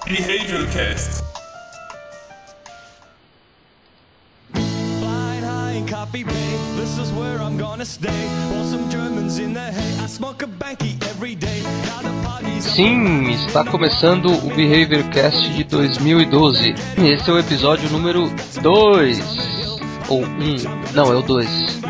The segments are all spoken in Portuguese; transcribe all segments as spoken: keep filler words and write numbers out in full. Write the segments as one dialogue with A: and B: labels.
A: BehaviorCast.
B: Flying high in Coffee Bay, this is where I'm gonna stay. While some Germans in the hay, I smoke a banky every day. Now the party's up.
C: Sim, está começando o BehaviorCast de dois mil e doze. Esse é o episódio número dois. Ou um. Não, é o dois.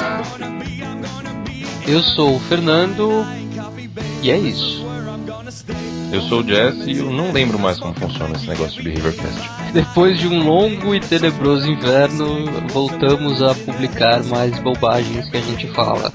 C: Eu sou o Fernando e é isso.
D: Eu sou o Jess e eu não lembro mais como funciona esse negócio de BehaviorCast.
C: Depois de um longo e tenebroso inverno, voltamos a publicar mais bobagens que a gente fala.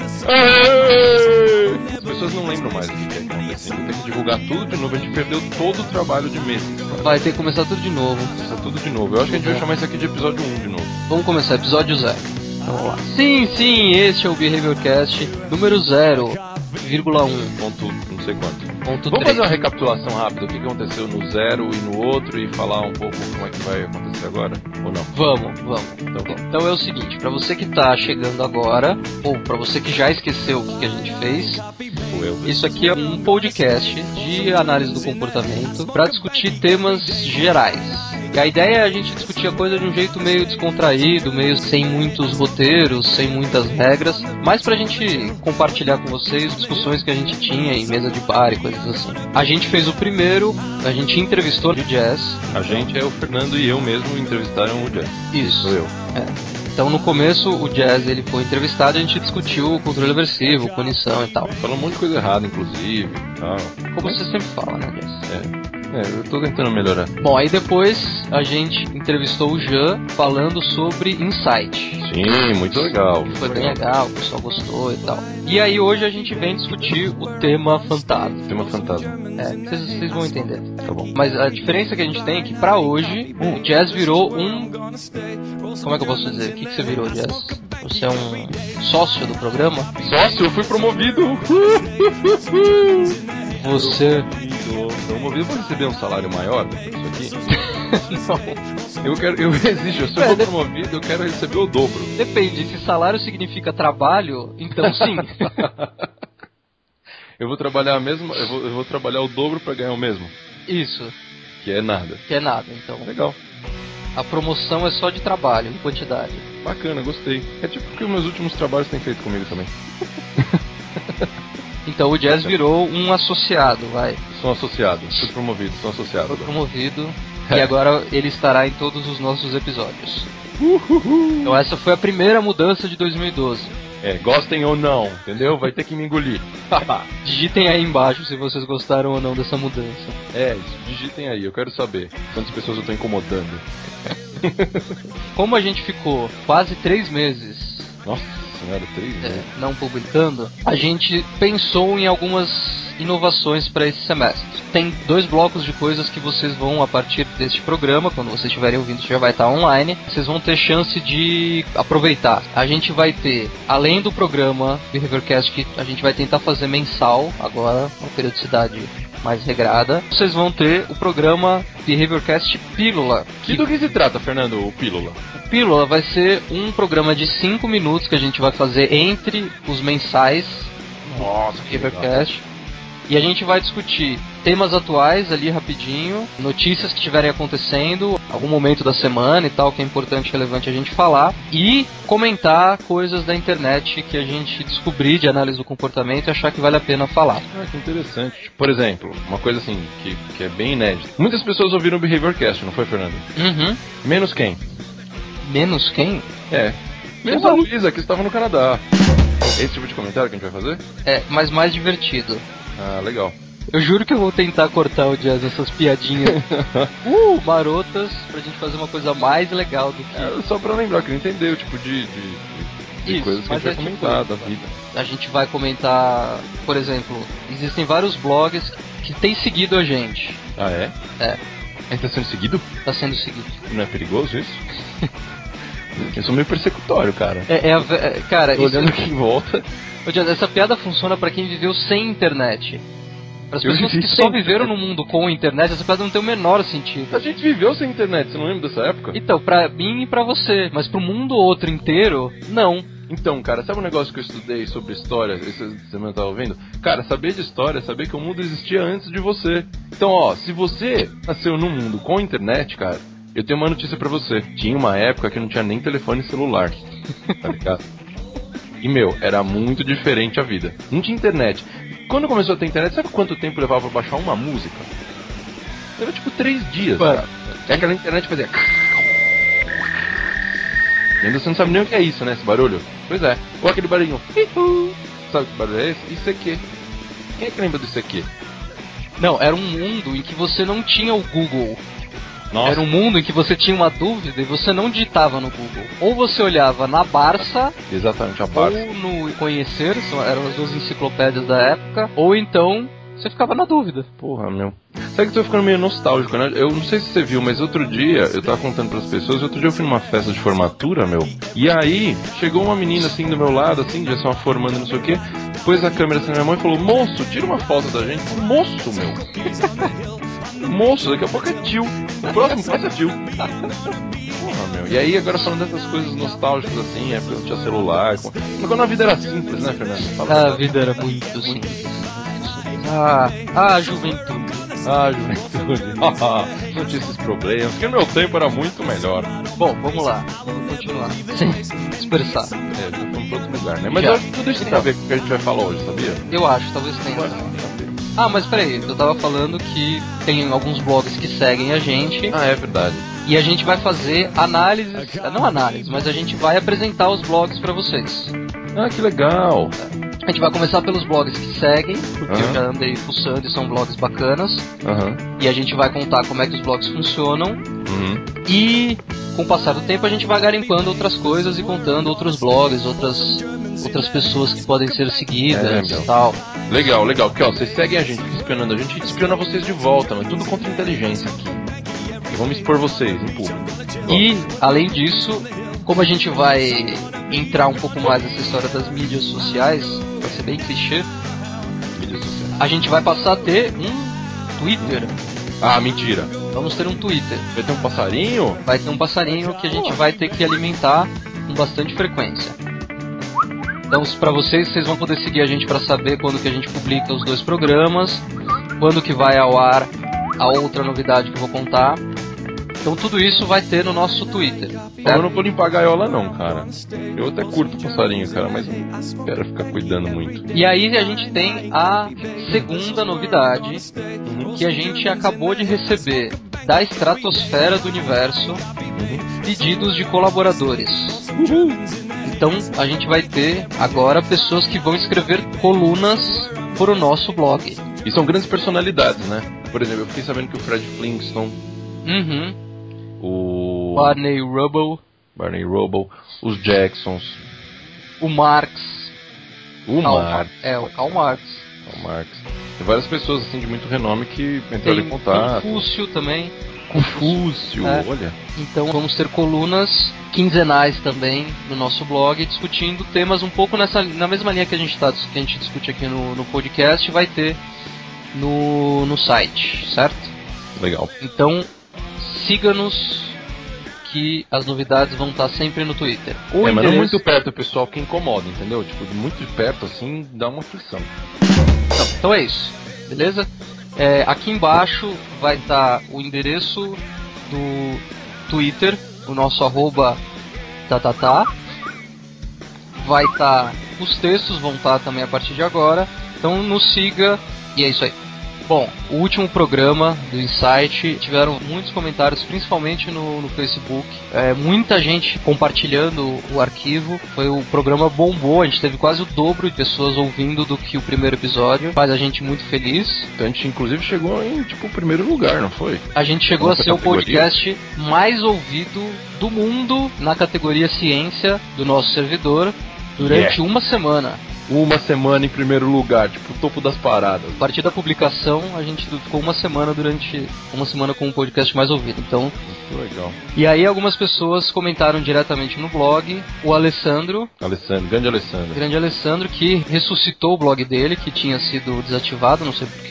D: As pessoas não lembram mais do que é acontecendo. Tem que divulgar tudo de novo. A gente perdeu todo o trabalho de meses.
C: Vai ter que começar tudo de novo.
D: Começar tudo de novo. Eu acho que a gente vai chamar isso aqui de episódio um de novo.
C: Vamos começar, episódio zero. Vamos lá. Sim, sim, este é o BehaviorCast número zero vírgula um.
D: Ponto não sei quanto.
C: Ponto
D: Vamos
C: três.
D: fazer uma recapitulação rápida do que aconteceu no zero e no outro e falar um pouco como é que vai acontecer agora, ou não?
C: Vamos, vamos.
D: Então, vamos.
C: Então é o seguinte, pra você que tá chegando agora, ou pra você que já esqueceu o que, que a gente fez,
D: Ou eu.
C: isso aqui é um podcast de análise do comportamento pra discutir temas gerais. E a ideia é a gente discutir a coisa de um jeito meio descontraído, meio sem muitos roteiros, sem muitas regras, mas pra gente compartilhar com vocês discussões que a gente tinha em mesa de bar e coisas assim. A gente fez o primeiro, a gente entrevistou o Jazz.
D: A gente é o Fernando e eu mesmo entrevistaram o Jess.
C: Isso.
D: Sou eu.
C: É. Então no começo o Jazz ele foi entrevistado e a gente discutiu o controle aversivo, punição e tal.
D: Falou um monte de coisa errada, inclusive e tal.
C: Como você sempre fala, né, Jazz?
D: É. É, eu tô tentando melhorar.
C: Bom, aí depois a gente entrevistou o Jean falando sobre Insight.
D: Sim, muito legal.
C: Foi bem legal, o pessoal gostou e tal. E aí hoje a gente vem discutir o tema fantasma.
D: Tema fantasma.
C: É, vocês, vocês vão entender.
D: Tá bom.
C: Mas a diferença que a gente tem é que pra hoje o Jazz virou um... Como é que eu posso dizer? O que, que você virou, Jazz? Você é um sócio do programa?
D: Sócio, eu fui promovido!
C: Você...
D: Promovido pra receber um salário maior isso aqui?
C: Não.
D: Eu quero, eu exijo, se eu
C: É,
D: for
C: de-
D: promovido, eu quero receber o dobro.
C: Depende, se salário significa trabalho, então sim.
D: Eu vou trabalhar a mesma, eu vou, eu vou trabalhar o dobro pra ganhar o mesmo,
C: Isso,
D: que é nada.
C: que é nada, então.
D: Legal,
C: A promoção é só de trabalho, em quantidade.
D: bacana, gostei. É tipo o que os meus últimos trabalhos têm feito comigo também.
C: Então o Jazz virou um associado, vai.
D: Sou associado, fui promovido, sou associado.
C: Foi
D: agora.
C: promovido e agora ele estará em todos os nossos episódios. Então essa foi a primeira mudança de dois mil e doze.
D: É, gostem ou não, entendeu? Vai ter que me engolir.
C: Digitem aí embaixo se vocês gostaram ou não dessa mudança.
D: É, isso, digitem aí, eu quero saber quantas pessoas eu tô incomodando.
C: Como a gente ficou quase três meses
D: Nossa senhora, três
C: é,
D: né?
C: não publicando, a gente pensou em algumas inovações para esse semestre. Tem dois blocos de coisas que vocês vão, a partir deste programa, quando vocês estiverem ouvindo, já vai estar online, vocês vão ter chance de aproveitar. A gente vai ter, além do programa BehaviorCast, que a gente vai tentar fazer mensal, agora, uma periodicidade mais regrada, vocês vão ter o programa BehaviorCast Pílula.
D: E do que se trata, Fernando, o Pílula?
C: O Pílula vai ser um programa de cinco minutos que a gente vai fazer entre os mensais
D: Nossa, que legal.
C: BehaviorCast. E a gente vai discutir temas atuais ali rapidinho, notícias que estiverem acontecendo, algum momento da semana e tal, que é importante e relevante a gente falar, e comentar coisas da internet que a gente descobrir de análise do comportamento e achar que vale a pena falar.
D: Ah, que interessante. Por exemplo, uma coisa assim, que, que é bem inédita. Muitas pessoas ouviram o BehaviorCast, não foi, Fernando?
C: Uhum.
D: Menos quem?
C: Menos quem?
D: É. Menos a Luísa, que estava no Canadá. Esse tipo de comentário que a gente vai fazer?
C: É, mas mais divertido.
D: Ah, legal.
C: Eu juro que eu vou tentar cortar o Jazz essas piadinhas uh, marotas pra gente fazer uma coisa mais legal do que...
D: É, só pra lembrar, que eu entendi o tipo de, de, de
C: Isso,
D: coisas que a
C: mas
D: gente vai
C: é tipo
D: comentar
C: isso.
D: da vida.
C: A gente vai comentar, por exemplo, existem vários blogs que têm seguido a gente.
D: Ah, é?
C: É,
D: Ele tá sendo seguido?
C: tá sendo seguido.
D: Não é perigoso isso? Eu sou meio persecutório, cara.
C: É, é, a ve- é cara,
D: Tô olhando
C: isso,
D: aqui em volta.
C: Ô, Jazz, essa piada funciona pra quem viveu sem internet. Para as
D: Eu
C: pessoas
D: vivi
C: que só
D: sem
C: viveram
D: internet.
C: no mundo com internet, essa piada não tem o menor sentido.
D: A gente viveu sem internet, você não lembra dessa época?
C: Então, pra mim e pra você, mas pro mundo outro inteiro, não.
D: Então, cara, sabe um negócio que eu estudei sobre história, essa semana eu tava ouvindo? Cara, saber de história é saber que o mundo existia antes de você. Então, ó, se você nasceu num mundo com internet, cara, eu tenho uma notícia pra você. Tinha uma época que não tinha nem telefone celular, tá ligado? E, meu, era muito diferente a vida. Não tinha internet. Quando começou a ter internet, sabe quanto tempo levava pra baixar uma música? Era tipo três dias,
C: Mano.
D: cara. É aquela internet que fazia... E ainda você não sabe nem o que é isso, né, esse barulho? Pois é. Ou aquele barulhinho... Sabe que barulho é esse? Isso aqui. Quem é que lembra disso aqui?
C: Não, era um mundo em que você não tinha o Google.
D: Nossa.
C: Era um mundo em que você tinha uma dúvida e você não digitava no Google. Ou você olhava na Barça,
D: Exatamente, a Barça.
C: ou no Conhecer, são- eram as duas enciclopédias da época, ou então você ficava na dúvida.
D: Porra, meu. Sabe que eu tô ficando meio nostálgico, né? Eu não sei se você viu, mas outro dia, eu tava contando pras pessoas, outro dia eu fui numa festa de formatura, meu. E aí, chegou uma menina assim do meu lado, assim, já são formando, não sei o quê. Pôs a câmera assim na minha mão e falou: moço, tira uma foto da gente. Eu falei, moço, meu. Moço, daqui a pouco é tio. O próximo passo é tio. Porra, meu. E aí, agora falando dessas coisas nostálgicas assim, é porque eu tinha celular. Com... Quando a vida era simples, né, Fernando? Fala
C: A vida era muito simples. Ah, ah, juventude.
D: Ah, juventude. Não tinha esses problemas. Porque no meu tempo era muito melhor.
C: Bom, vamos lá, vamos continuar. Sem dispersar.
D: É, já fomos pra outro lugar, né? Mas
C: Já.
D: eu acho que tudo isso tem a ver com o que a gente vai falar hoje, sabia?
C: Eu acho, talvez tenha.
D: Eu acho que tem a ver.
C: Ah, mas peraí, eu tava falando que tem alguns blogs que seguem a gente
D: Ah, é verdade.
C: e a gente vai fazer análises, não análise, mas a gente vai apresentar os blogs pra vocês.
D: Ah, que legal.
C: A gente vai começar pelos blogs que seguem, porque
D: Aham.
C: eu já andei fuçando e são blogs bacanas.
D: Aham.
C: E a gente vai contar como é que os blogs funcionam.
D: Uhum.
C: E com o passar do tempo a gente vai garimpando outras coisas e contando outros blogs, outras, outras pessoas que podem ser
D: É,
C: seguidas
D: meu.
C: e tal.
D: Legal, legal. Porque, ó, vocês seguem a gente, ficam espionando a gente, a gente espiona vocês de volta, mas tudo contra a inteligência aqui. E vamos expor vocês em público.
C: E, além disso, como a gente vai entrar um pouco mais nessa história das mídias sociais, vai ser bem clichê,
D: Mídias sociais.
C: a gente vai passar a ter um Twitter.
D: Ah, mentira.
C: Vamos ter um Twitter.
D: Vai ter um passarinho?
C: Vai ter um passarinho que a gente vai ter que alimentar com bastante frequência. Então, para vocês, vocês vão poder seguir a gente para saber quando que a gente publica os dois programas, quando que vai ao ar a outra novidade que eu vou contar. Então tudo isso vai ter no nosso Twitter.
D: Ó, eu não vou limpar a gaiola não, cara. Eu até curto o passarinho, cara, mas não quero ficar cuidando muito.
C: E aí a gente tem a segunda novidade que a gente acabou de receber da estratosfera do universo, pedidos de colaboradores. Então a gente vai ter agora pessoas que vão escrever colunas para o nosso blog.
D: E são grandes personalidades, né? Por exemplo, eu fiquei sabendo que o Fred Flintstone,
C: Uhum.
D: o
C: Barney Rubble,
D: Barney Rubble, os Jacksons,
C: o Marx.
D: o
C: Karl-
D: Marx,
C: É, o Karl Marx.
D: o Marx. Tem várias pessoas assim de muito renome que entraram
C: Tem
D: em contato.
C: Confúcio também.
D: Confúcio,
C: É.
D: olha.
C: Então vamos ter colunas quinzenais também no nosso blog, discutindo temas um pouco nessa, na mesma linha que a gente, tá, que a gente discute aqui no, no podcast, vai ter no, no site, certo?
D: Legal.
C: Então siga-nos que as novidades vão estar sempre no Twitter. O
D: é, mas não
C: endereço-
D: muito perto, pessoal, que incomoda, entendeu? Tipo, de muito de perto assim, dá uma aflição.
C: Então, então é isso, beleza? É, aqui embaixo vai estar o endereço do Twitter, o nosso arroba tatatá. Vai estar, os textos vão estar também a partir de agora. Então nos siga e é isso aí. Bom, o último programa do Insight, tiveram muitos comentários, principalmente no, no Facebook. É, muita gente compartilhando o arquivo. Foi o programa bombou, a gente teve quase o dobro de pessoas ouvindo do que o primeiro episódio. Faz a gente muito feliz.
D: Então a gente inclusive chegou em, tipo, o primeiro lugar, não foi?
C: A gente chegou
D: Nossa
C: a ser o
D: categoria.
C: podcast mais ouvido do mundo na categoria ciência do nosso servidor durante
D: Yeah.
C: uma semana.
D: Uma semana em primeiro lugar, tipo, o topo das paradas.
C: A partir da publicação, a gente ficou uma semana durante uma semana com o podcast mais ouvido. Então,
D: Muito legal.
C: e aí algumas pessoas comentaram diretamente no blog. O Alessandro,
D: Alessandro, grande Alessandro.
C: grande Alessandro, que ressuscitou o blog dele, que tinha sido desativado, não sei porquê.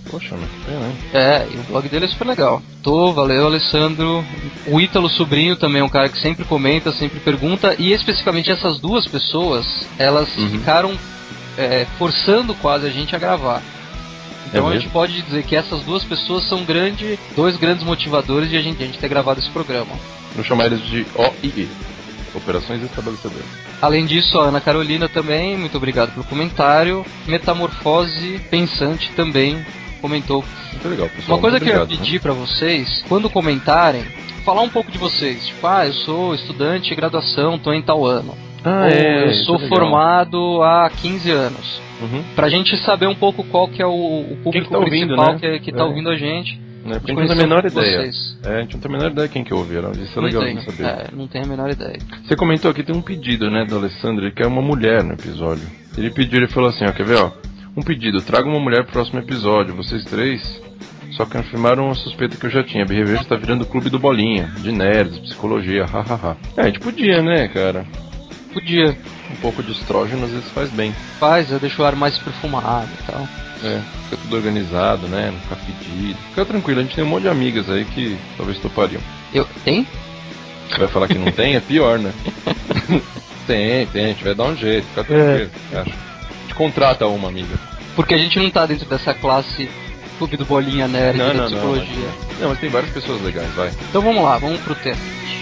D: Poxa, mas que pena, hein?
C: É, e o blog dele é super legal. Tô, valeu, Alessandro. O Ítalo Sobrinho também é um cara que sempre comenta, sempre pergunta. E especificamente essas duas pessoas, elas uhum. ficaram é, forçando quase a gente a gravar. Então é a gente pode dizer que essas duas pessoas são grande, dois grandes motivadores de a gente, de a gente ter gravado esse programa.
D: Vou chamar eles de O I E, Operações Estabelecedoras.
C: Além disso, a Ana Carolina também, muito obrigado pelo comentário. Metamorfose Pensante também comentou.
D: Muito legal, pessoal.
C: Uma coisa
D: muito
C: que
D: obrigado,
C: eu ia pedir
D: né?
C: pra vocês, quando comentarem, falar um pouco de vocês. Tipo, ah, eu sou estudante de graduação, tô em tal ano.
D: Ah,
C: Ou
D: é,
C: eu sou
D: é
C: formado há quinze anos.
D: Uhum.
C: Pra gente saber um pouco qual que é o, o público
D: tá ouvindo,
C: principal
D: né?
C: que, que tá
D: é.
C: ouvindo a gente.
D: É, porque a gente não tem a menor ideia.
C: Vocês.
D: É, a gente não tem a menor ideia quem que ouve, isso é
C: Não
D: legal
C: tem,
D: de saber.
C: É, não tem a menor ideia.
D: Você comentou aqui, tem um pedido, né, do Alessandro, ele quer uma mulher no episódio. Ele pediu, ele falou assim, ó, quer ver, ó? Um pedido, traga uma mulher pro próximo episódio, vocês três só confirmaram a suspeita que eu já tinha. B R V está virando o clube do Bolinha, de nerds, psicologia, hahaha. É, a gente podia, né, cara?
C: Podia.
D: Um pouco de estrógeno às vezes faz bem.
C: Faz, eu deixo o ar mais perfumado e tal.
D: É, fica tudo organizado, né? Não fica fedido. Fica tranquilo, a gente tem um monte de amigas aí que talvez topariam.
C: Eu. Tem?
D: Você vai falar que não tem? É pior, né? Tem, tem, a gente vai dar um jeito, fica tranquilo, é. Acho. A gente contrata uma amiga.
C: Porque a gente não tá dentro dessa classe clube do Bolinha Nerd
D: não,
C: da
D: não,
C: psicologia.
D: Não mas, não, mas tem várias pessoas legais, vai.
C: Então vamos lá, vamos pro tema.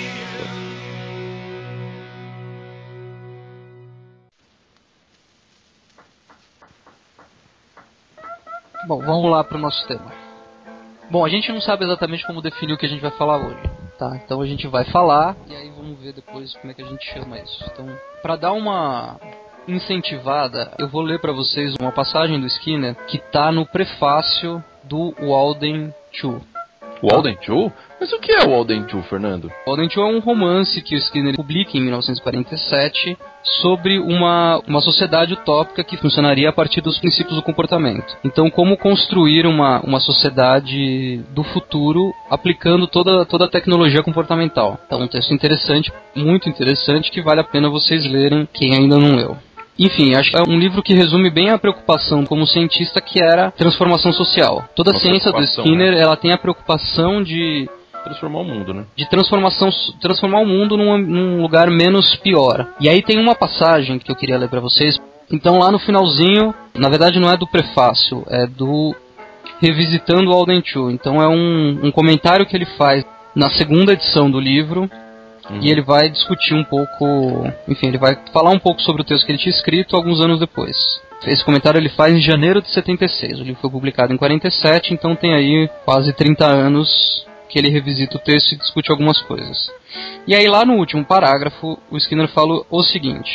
C: Bom, vamos lá pro nosso tema. Bom, a gente não sabe exatamente como definir o que a gente vai falar hoje, tá? Então a gente vai falar e aí vamos ver depois como é que a gente chama isso. Então, pra dar uma incentivada, eu vou ler pra vocês uma passagem do Skinner que tá no prefácio do Walden Two.
D: Walden Two? Mas o que é o Walden Two, Fernando?
C: Walden Two é um romance que o Skinner publica em mil novecentos e quarenta e sete sobre uma, uma sociedade utópica que funcionaria a partir dos princípios do comportamento. Então, como construir uma, uma sociedade do futuro aplicando toda, toda a tecnologia comportamental. Então, um texto interessante, muito interessante, que vale a pena vocês lerem, quem ainda não leu. Enfim, acho que é um livro que resume bem a preocupação como cientista, que era transformação social. Toda a ciência do Skinner, né? Ela tem a preocupação de
D: transformar o mundo, né?
C: De transformação, transformar o mundo num, num lugar menos pior. E aí tem uma passagem que eu queria ler pra vocês. Então lá no finalzinho, na verdade não é do prefácio, é do Revisitando Walden Two. Então é um, um comentário que ele faz na segunda edição do livro. Uhum. E ele vai discutir um pouco, enfim, ele vai falar um pouco sobre o texto que ele tinha escrito alguns anos depois. Esse comentário ele faz em janeiro de setenta e seis, o livro foi publicado em quarenta e sete, então tem aí quase trinta anos que ele revisita o texto e discute algumas coisas. E aí lá no último parágrafo, o Skinner fala o seguinte: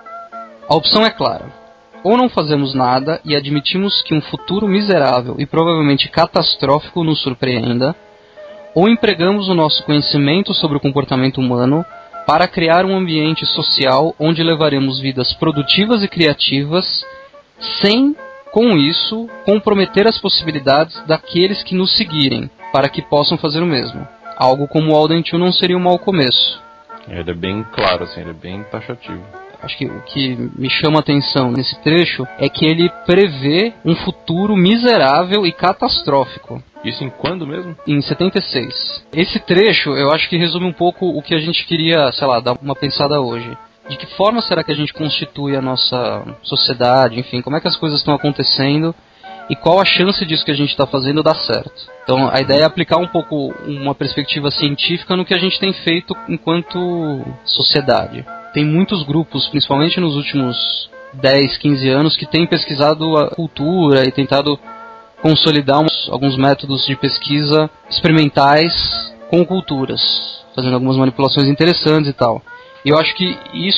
C: a opção é clara. Ou não fazemos nada e admitimos que um futuro miserável e provavelmente catastrófico nos surpreenda, ou empregamos o nosso conhecimento sobre o comportamento humano para criar um ambiente social onde levaremos vidas produtivas e criativas, sem, com isso, comprometer as possibilidades daqueles que nos seguirem, para que possam fazer o mesmo. Algo como o Walden Two não seria um mau começo.
D: Ele é bem claro, assim, ele é bem taxativo.
C: Acho que o que me chama a atenção nesse trecho é que ele prevê um futuro miserável e catastrófico.
D: Isso em quando mesmo?
C: Em setenta e seis. Esse trecho, eu acho que resume um pouco o que a gente queria, sei lá, dar uma pensada hoje. De que forma será que a gente constitui a nossa sociedade, enfim, como é que as coisas estão acontecendo e qual a chance disso que a gente está fazendo dar certo. Então a ideia é aplicar um pouco uma perspectiva científica no que a gente tem feito enquanto sociedade. Tem muitos grupos, principalmente nos últimos dez, quinze anos, que têm pesquisado a cultura e tentado consolidar uns, alguns métodos de pesquisa experimentais com culturas, fazendo algumas manipulações interessantes e tal. E eu acho que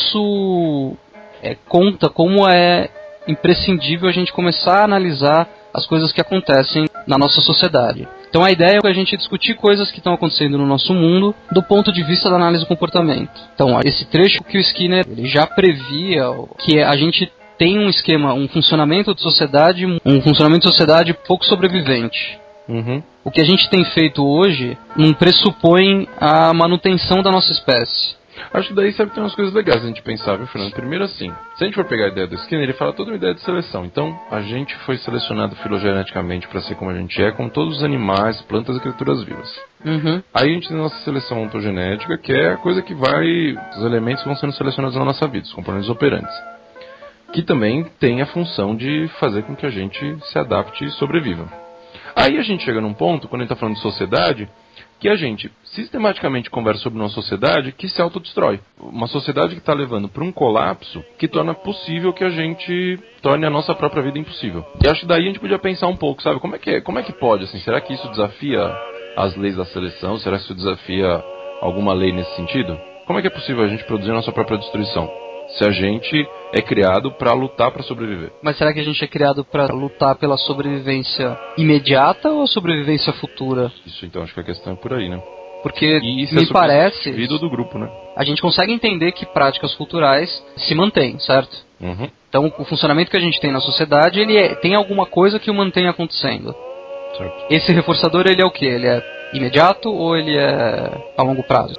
C: isso é, conta como é imprescindível a gente começar a analisar as coisas que acontecem na nossa sociedade. Então a ideia é a gente discutir coisas que estão acontecendo no nosso mundo do ponto de vista da análise do comportamento. Então esse trecho que o Skinner ele já previa que a gente tem um esquema, um funcionamento de sociedade, um funcionamento de sociedade pouco sobrevivente.
D: Uhum.
C: O que a gente tem feito hoje não pressupõe a manutenção da nossa espécie.
D: Acho que daí sabe que tem umas coisas legais a gente pensar, viu, Fernando? Primeiro assim, se a gente for pegar a ideia do Skinner, ele fala toda uma ideia de seleção. Então, a gente foi selecionado filogeneticamente para ser como a gente é, como todos os animais, plantas e criaturas vivas.
C: Uhum.
D: Aí a gente tem a nossa seleção ontogenética, que é a coisa que vai... os elementos que vão sendo selecionados na nossa vida, os componentes operantes. Que também tem a função de fazer com que a gente se adapte e sobreviva. Aí a gente chega num ponto, quando a gente está falando de sociedade, que a gente sistematicamente conversa sobre uma sociedade que se autodestrói. Uma sociedade que está levando para um colapso que torna possível que a gente torne a nossa própria vida impossível. E acho que daí a gente podia pensar um pouco, sabe? Como é que, é, como é que pode, assim? Será que isso desafia as leis da seleção? Será que isso desafia alguma lei nesse sentido? Como é que é possível a gente produzir a nossa própria destruição? Se a gente é criado para lutar para sobreviver.
C: Mas será que a gente é criado para lutar pela sobrevivência imediata ou sobrevivência futura?
D: Isso, então, acho que a questão é por aí, né?
C: Porque
D: e isso
C: me
D: é
C: parece...
D: vida do grupo, né?
C: A gente consegue entender que práticas culturais se mantêm, certo?
D: Uhum.
C: Então, o funcionamento que a gente tem na sociedade, ele é, tem alguma coisa que o mantém acontecendo.
D: Certo.
C: Esse reforçador, ele é o quê? Ele é imediato ou ele é a longo prazo?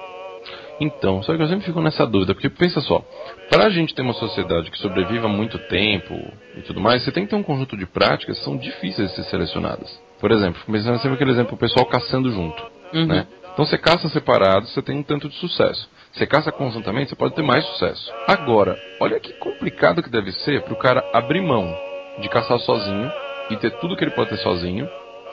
D: Então, só que eu sempre fico nessa dúvida, porque pensa só, para a gente ter uma sociedade que sobreviva muito tempo e tudo mais, você tem que ter um conjunto de práticas que são difíceis de ser selecionadas. Por exemplo, começando sempre aquele exemplo, o pessoal caçando junto,
C: Uhum.
D: né? Então você caça separado, você tem um tanto de sucesso. Você caça conjuntamente, você pode ter mais sucesso. Agora, olha que complicado que deve ser para o cara abrir mão de caçar sozinho e ter tudo que ele pode ter sozinho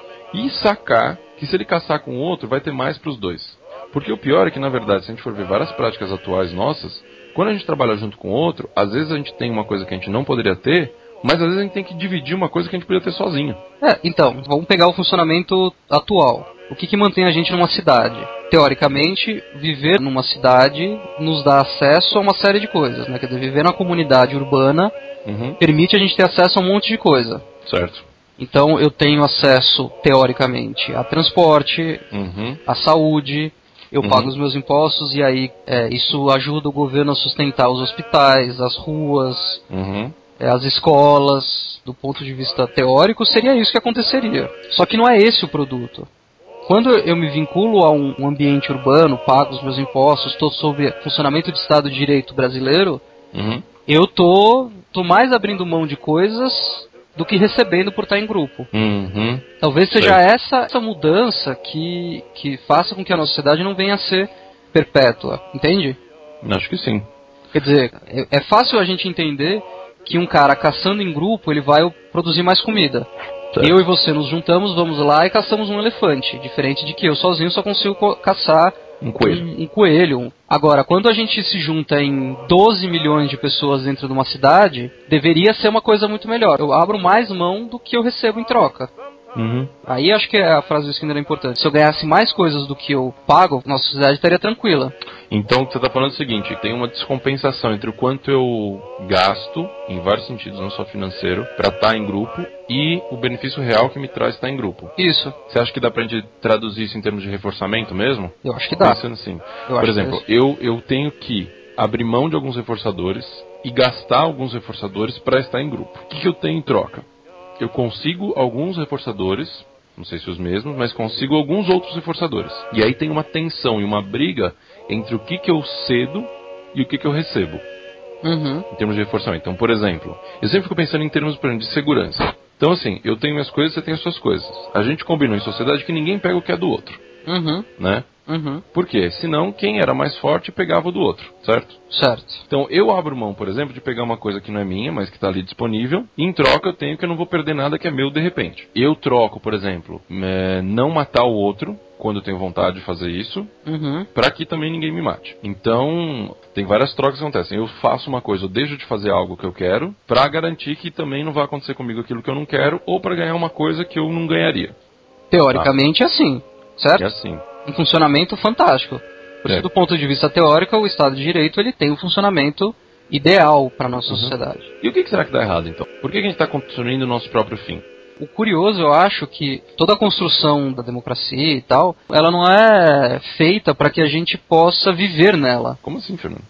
D: e sacar que se ele caçar com o outro, vai ter mais para os dois. Porque o pior é que, na verdade, se a gente for ver várias práticas atuais nossas, quando a gente trabalha junto com o outro, às vezes a gente tem uma coisa que a gente não poderia ter, mas às vezes a gente tem que dividir uma coisa que a gente poderia ter sozinho.
C: É, então, vamos pegar o funcionamento atual. O que, que mantém a gente numa cidade? Teoricamente, viver numa cidade nos dá acesso a uma série de coisas, né? Quer dizer, viver na comunidade urbana
D: Uhum.
C: permite a gente ter acesso a um monte de coisa.
D: Certo.
C: Então, eu tenho acesso, teoricamente, a transporte,
D: Uhum.
C: a saúde... Eu
D: Uhum.
C: pago os meus impostos e aí é, isso ajuda o governo a sustentar os hospitais, as ruas,
D: Uhum.
C: é, as escolas. Do ponto de vista teórico, seria isso que aconteceria. Só que não é esse o produto. Quando eu me vinculo a um, um ambiente urbano, pago os meus impostos, estou sob funcionamento de Estado de Direito brasileiro,
D: Uhum.
C: eu tô, tô mais abrindo mão de coisas do que recebendo por estar em grupo.
D: Uhum.
C: Talvez seja
D: Sei.
C: essa, essa mudança que, que faça com que a nossa sociedade não venha a ser perpétua, entende?
D: Acho que sim.
C: Quer dizer, é, é fácil a gente entender que um cara caçando em grupo, ele vai produzir mais comida.
D: Certo.
C: Eu e você nos juntamos, vamos lá e caçamos um elefante, diferente de que eu sozinho só consigo co- caçar
D: Um coelho.
C: Um, um coelho. Agora, quando a gente se junta em doze milhões de pessoas dentro de uma cidade, deveria ser uma coisa muito melhor. Eu abro mais mão do que eu recebo em troca.
D: Uhum.
C: Aí acho que a frase do Skinner é importante. Se eu ganhasse mais coisas do que eu pago, nossa sociedade estaria tranquila.
D: Então, o que você está falando é o seguinte, tem uma descompensação entre o quanto eu gasto, em vários sentidos, não só financeiro, para estar em grupo, e o benefício real que me traz estar em grupo.
C: Isso.
D: Você acha que dá pra gente traduzir isso em termos de reforçamento mesmo?
C: Eu acho que dá.
D: Pensando assim,
C: Eu
D: por
C: acho
D: exemplo,
C: que é
D: eu, eu tenho que abrir mão de alguns reforçadores e gastar alguns reforçadores para estar em grupo. O que, que eu tenho em troca? Eu consigo alguns reforçadores, não sei se os mesmos, mas consigo alguns outros reforçadores. E aí tem uma tensão e uma briga entre o que, que eu cedo e o que, que eu recebo,
C: Uhum.
D: em termos de reforçamento. Então, por exemplo, eu sempre fico pensando em termos, por exemplo, de segurança. Então, assim, eu tenho minhas coisas, você tem as suas coisas. A gente combinou em sociedade que ninguém pega o que é do outro,
C: Uhum.
D: né?
C: Uhum.
D: Por quê? Senão, quem era mais forte pegava o do outro, certo?
C: Certo.
D: Então, eu abro mão, por exemplo, de pegar uma coisa que não é minha, mas que está ali disponível, e em troca eu tenho que eu não vou perder nada que é meu de repente. Eu troco, por exemplo, é, não matar o outro, quando eu tenho vontade de fazer isso,
C: Uhum.
D: para que também ninguém me mate. Então, tem várias trocas que acontecem. Eu faço uma coisa, eu deixo de fazer algo que eu quero, para garantir que também não vai acontecer comigo aquilo que eu não quero, ou para ganhar uma coisa que eu não ganharia.
C: Teoricamente é assim, certo?
D: É assim.
C: Um funcionamento fantástico. Por isso,
D: É.
C: do ponto de vista teórico, o Estado de Direito ele tem um funcionamento ideal para a nossa
D: Uhum.
C: sociedade.
D: E o que que será que dá errado, então? Por que que a gente está construindo o nosso próprio fim?
C: O curioso, eu acho que toda a construção da democracia e tal, ela não é feita para que a gente possa viver nela.
D: Como assim, Fernando?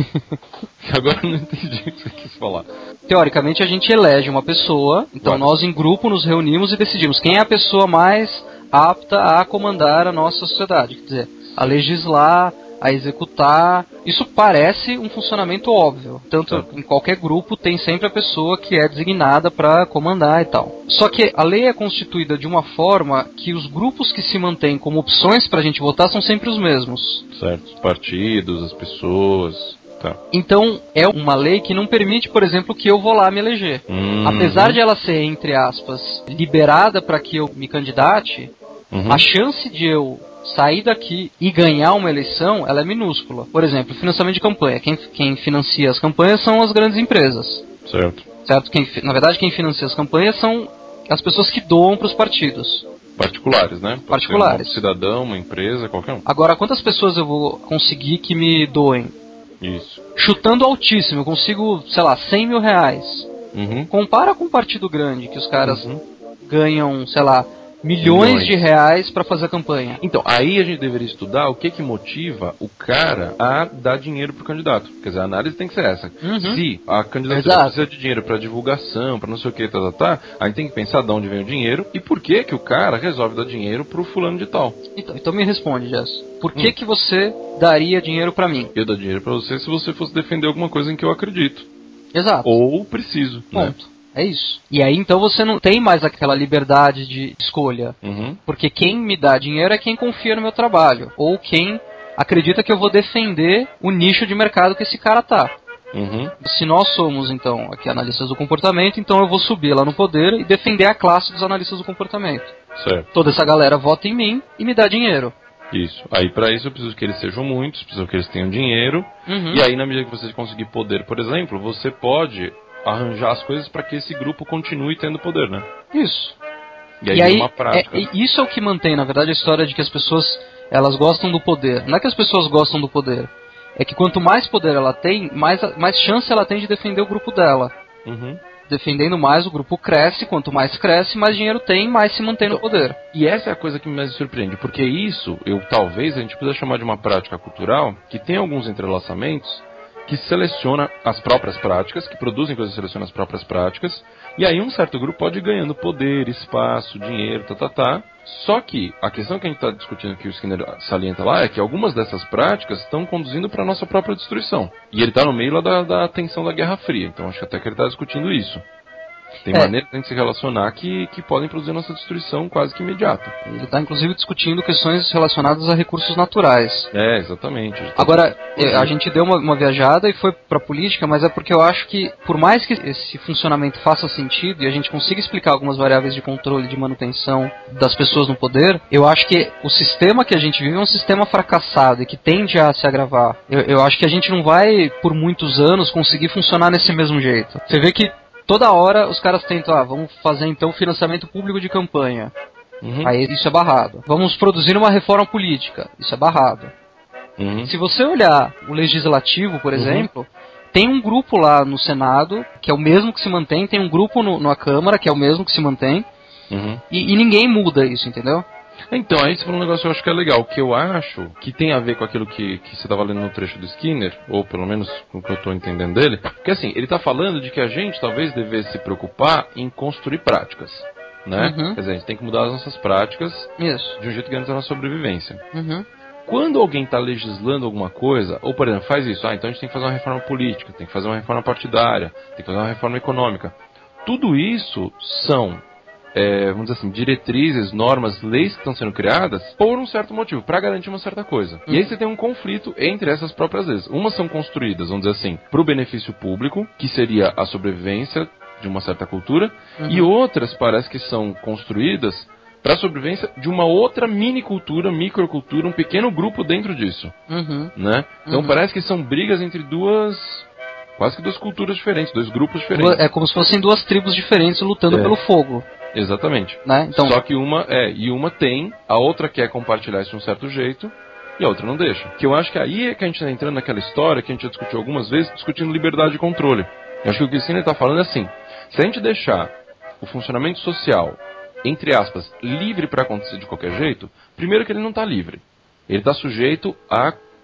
D: Agora eu não entendi o que você quis falar.
C: Teoricamente, a gente elege uma pessoa, então
D: Claro.
C: nós em grupo nos reunimos e decidimos quem é a pessoa mais apta a comandar a nossa sociedade. Quer dizer, a legislar, a executar. Isso parece um funcionamento óbvio. Tanto em qualquer grupo tem sempre a pessoa que é designada para comandar e tal. Só que a lei é constituída de uma forma que os grupos que se mantêm como opções para a gente votar são sempre os mesmos.
D: Certo, os partidos, as pessoas... Tá.
C: Então, é uma lei que não permite, por exemplo, que eu vou lá me eleger.
D: Uhum.
C: Apesar de ela ser, entre aspas, liberada para que eu me candidate, uhum. a chance de eu sair daqui e ganhar uma eleição, ela é minúscula. Por exemplo, financiamento de campanha. Quem, quem financia as campanhas são as grandes empresas.
D: Certo.
C: Certo? Quem, na verdade, quem financia as campanhas são as pessoas que doam para os partidos.
D: Particulares, né? Pode
C: Particulares.
D: Um cidadão, uma empresa, qualquer um.
C: Agora, quantas pessoas eu vou conseguir que me doem?
D: Isso.
C: Chutando altíssimo, eu consigo, sei lá, cem mil reais.
D: Uhum.
C: Compara com um partido grande, que os caras
D: uhum.
C: ganham, sei lá, milhões, milhões. de reais para fazer a campanha.
D: Então, aí a gente deveria estudar o que que motiva o cara a dar dinheiro pro candidato. Quer dizer, a análise tem que ser essa. Uhum. Se a candidatura Exato. precisa de dinheiro para divulgação, para não sei o que, tá, tá, tá, a gente tem que pensar de onde vem o dinheiro e por que que o cara resolve dar dinheiro pro fulano de tal.
C: Então, então me responde, Jess. Por que hum. que você daria dinheiro para mim?
D: Eu daria dinheiro para você se você fosse defender alguma coisa em que eu acredito.
C: Exato.
D: Ou preciso.
C: Ponto.
D: Né?
C: É isso. E aí então você não tem mais aquela liberdade de escolha.
D: Uhum.
C: Porque quem me dá dinheiro é quem confia no meu trabalho. Ou quem acredita que eu vou defender o nicho de mercado que esse cara tá.
D: Uhum.
C: Se nós somos, então, aqui analistas do comportamento, então eu vou subir lá no poder e defender a classe dos analistas do comportamento.
D: Certo.
C: Toda essa galera vota em mim e me dá dinheiro.
D: Isso. Aí pra isso eu preciso que eles sejam muitos, preciso que eles tenham dinheiro. Uhum. E aí na medida que você conseguir poder, por exemplo, você pode arranjar as coisas para que esse grupo continue tendo poder, né?
C: Isso.
D: E aí,
C: e aí
D: uma prática.
C: É, isso é o que mantém, na verdade, a história de que as pessoas elas gostam do poder. Não é que as pessoas gostam do poder. É que quanto mais poder ela tem, mais, mais chance ela tem de defender o grupo dela.
D: Uhum.
C: Defendendo mais, o grupo cresce. Quanto mais cresce, mais dinheiro tem, mais se mantém no poder.
D: E essa é a coisa que me mais surpreende. Porque isso, eu talvez a gente precisa chamar de uma prática cultural que tem alguns entrelaçamentos que seleciona as próprias práticas, que produzem coisas que selecionam as próprias práticas, e aí um certo grupo pode ir ganhando poder, espaço, dinheiro, tá, tá, tá. Só que a questão que a gente está discutindo, que o Skinner salienta lá, é que algumas dessas práticas estão conduzindo para a nossa própria destruição. E ele está no meio lá da, da tensão da Guerra Fria, então acho que até que ele está discutindo isso. Tem é. maneiras de a gente se relacionar que, que podem produzir nossa destruição quase que imediata.
C: Ele está inclusive discutindo questões relacionadas a recursos naturais.
D: É, exatamente. Tá
C: Agora, a gente deu uma, uma viajada e foi para a política, mas é porque eu acho que, por mais que esse funcionamento faça sentido e a gente consiga explicar algumas variáveis de controle, de manutenção das pessoas no poder, eu acho que o sistema que a gente vive é um sistema fracassado e que tende a se agravar. Eu, eu acho que a gente não vai, por muitos anos, conseguir funcionar nesse mesmo jeito. Você vê que toda hora os caras tentam, ah, vamos fazer então financiamento público de campanha. Uhum. Aí isso é barrado. Vamos produzir uma reforma política. Isso é barrado.
D: Uhum.
C: Se você olhar o legislativo, por
D: uhum.
C: exemplo, tem um grupo lá no Senado, que é o mesmo que se mantém, tem um grupo no, na Câmara, que é o mesmo que se mantém,
D: uhum.
C: e, e ninguém muda isso, entendeu?
D: Então, aí você falou um negócio que eu acho que é legal, que eu acho que tem a ver com aquilo que, que você estava lendo no trecho do Skinner, ou pelo menos com o que eu estou entendendo dele, porque assim, ele está falando de que a gente talvez devesse se preocupar em construir práticas, né?
C: Uhum.
D: Quer dizer, a gente tem que mudar as nossas práticas
C: Isso.
D: de um jeito que garanta a nossa sobrevivência.
C: Uhum.
D: Quando alguém está legislando alguma coisa, ou por exemplo, faz isso, ah, então a gente tem que fazer uma reforma política, tem que fazer uma reforma partidária, tem que fazer uma reforma econômica, tudo isso são... É, vamos dizer assim, diretrizes, normas, leis que estão sendo criadas por um certo motivo, para garantir uma certa coisa. Uhum. E aí você tem um conflito entre essas próprias leis. Umas são construídas, vamos dizer assim, para o benefício público, que seria a sobrevivência de uma certa cultura, uhum. e outras parece que são construídas para a sobrevivência de uma outra mini-cultura, microcultura, um pequeno grupo dentro disso.
C: Uhum.
D: Né? Então
C: uhum.
D: parece que são brigas entre duas... quase que duas culturas diferentes, dois grupos diferentes.
C: É como se fossem duas tribos diferentes lutando é. pelo fogo.
D: Exatamente.
C: Né? Então...
D: Só que uma é, e uma tem, a outra quer compartilhar isso de um certo jeito, e a outra não deixa. Que eu acho que aí é que a gente está entrando naquela história que a gente já discutiu algumas vezes, discutindo liberdade de controle. Eu acho que o que o Skinner está falando é assim, se a gente deixar o funcionamento social, entre aspas, livre para acontecer de qualquer jeito, primeiro que ele não está livre. Ele está sujeito a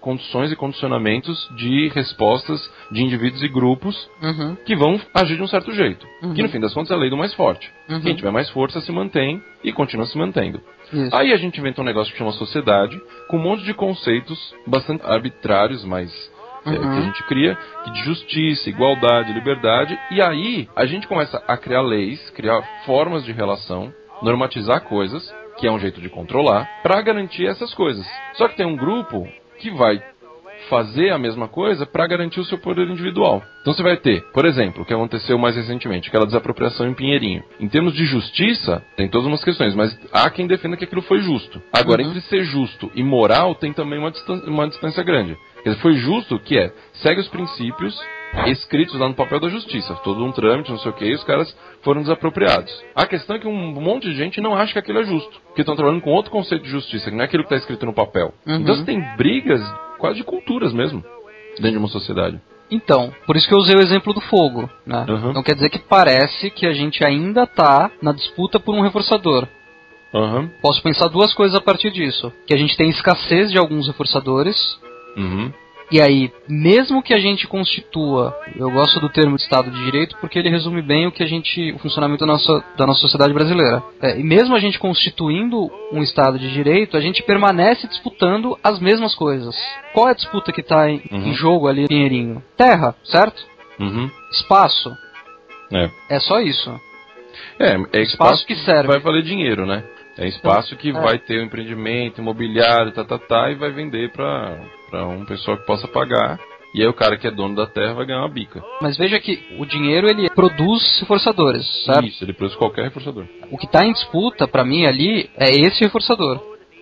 D: condições e condicionamentos de respostas de indivíduos e grupos
C: Uhum.
D: que vão agir de um certo jeito.
C: Uhum.
D: Que no fim das contas é a lei do mais forte.
C: Uhum.
D: Quem tiver mais força se mantém e continua se mantendo.
C: Isso.
D: Aí a gente inventa um negócio que chama sociedade, com um monte de conceitos bastante arbitrários, mas é,
C: Uhum.
D: que a gente cria, que de justiça, igualdade, liberdade, e aí a gente começa a criar leis, criar formas de relação, normatizar coisas, que é um jeito de controlar, para garantir essas coisas. Só que tem um grupo que vai fazer a mesma coisa para garantir o seu poder individual. Então você vai ter, por exemplo, o que aconteceu mais recentemente, aquela desapropriação em Pinheirinho. Em termos de justiça, tem todas umas questões, mas há quem defenda que aquilo foi justo. Agora,
C: Uhum.
D: entre ser justo e moral, tem também uma distância, uma distância grande. Quer dizer, foi justo que é, segue os princípios escritos lá no papel da justiça. Todo um trâmite, não sei o que, e os caras foram desapropriados. A questão é que um monte de gente não acha que aquilo é justo. Porque estão trabalhando com outro conceito de justiça, que não é aquilo que está escrito no papel.
C: Uhum.
D: Então você tem brigas quase de culturas mesmo, dentro de uma sociedade.
C: Então, por isso que eu usei o exemplo do fogo, né?
D: Uhum.
C: Então quer dizer que parece que a gente ainda tá na disputa por um reforçador.
D: Aham.
C: Posso pensar duas coisas a partir disso. Que a gente tem escassez de alguns reforçadores.
D: Uhum.
C: E aí, mesmo que a gente constitua, eu gosto do termo de Estado de Direito porque ele resume bem o que a gente, o funcionamento da nossa, da nossa sociedade brasileira. É, e mesmo a gente constituindo um Estado de Direito, a gente permanece disputando as mesmas coisas. Qual é a disputa que está em,
D: Uhum.
C: em jogo ali, Pinheirinho? Terra, certo?
D: Uhum.
C: Espaço.
D: É.
C: É só isso.
D: É, é
C: Espaço
D: espaço
C: que serve.
D: vai valer dinheiro, né? É espaço que
C: É.
D: vai ter o empreendimento imobiliário, tá, tá, tá, e vai vender pra, pra um pessoal que possa pagar. E aí o cara que é dono da terra vai ganhar uma bica.
C: Mas veja que o dinheiro ele produz reforçadores, certo?
D: Isso, ele produz qualquer reforçador.
C: O que está em disputa, pra mim, ali, é esse reforçador.